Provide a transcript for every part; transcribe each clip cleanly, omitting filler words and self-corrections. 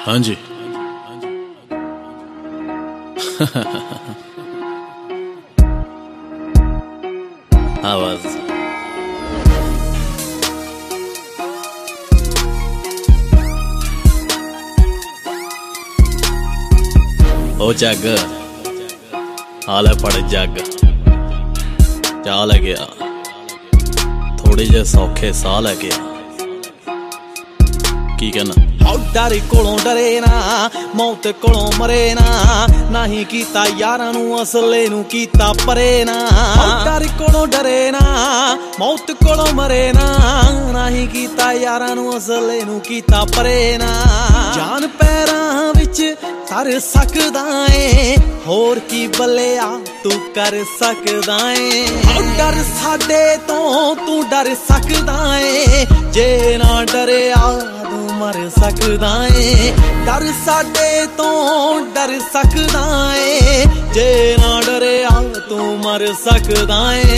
हाँ जी। आवाज ओ जग हाल है पड़ जग चाल है गया थोड़े जे सौखे साल है गया की कहना डर कोलों डरे ना मौत कोलों मरे ना नहीं कीता यारां नू असले नू कीता परे ना डर कोलों डरे ना मौत कोलों मरे ना नहीं कीता यारां नू असले नू कीता परे ना जान पैरां विच कर सकदा ऐ होर की बल्लेआ तू कर सकदा ऐ डर साडे तो तू डर सकदा ऐ जे ना डरिया तू मर सकदा ऐ डर साडे तो डर सकदा ऐ जे ना डरिया तू मर सकदा ऐ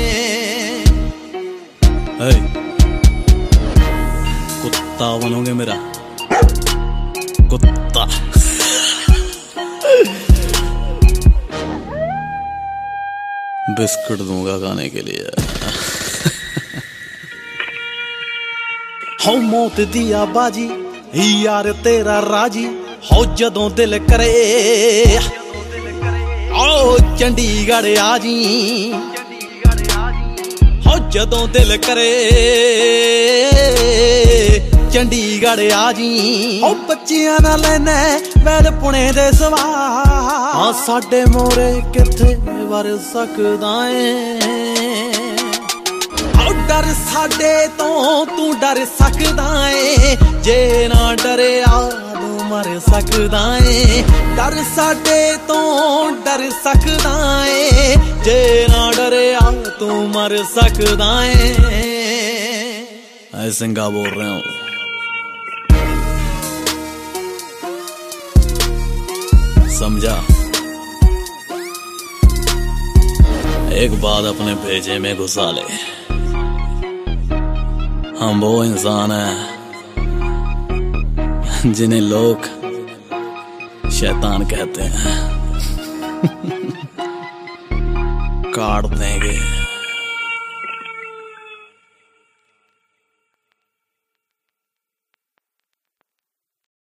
कुत्ता बनोगे मेरा कुत्ता बिस्कुट दूंगा खाने के लिए हो मौत दिया बाजी यार तेरा राजी हो जदों दिल करे ओ चंडीगढ़ आजी हो जदों दिल करे चंडीगढ़ आजी ओ बच्चियां ना लेने वैद पुणे दे सवा हाँ साडे मोरे किथे वर सकदा ऐ डर साडे तो तू डर सकदा ऐ जे ना डरिया तू मर सकदा ऐ डर साडे तो डर सकदा ऐ जे ना डरिया तू मर सकदा ऐ सिंगा बोल रहे हूँ समझा एक बात अपने भेजे में घुसा ले हम वो इंसान हैं जिन्हें लोग शैतान कहते हैं काट देंगे।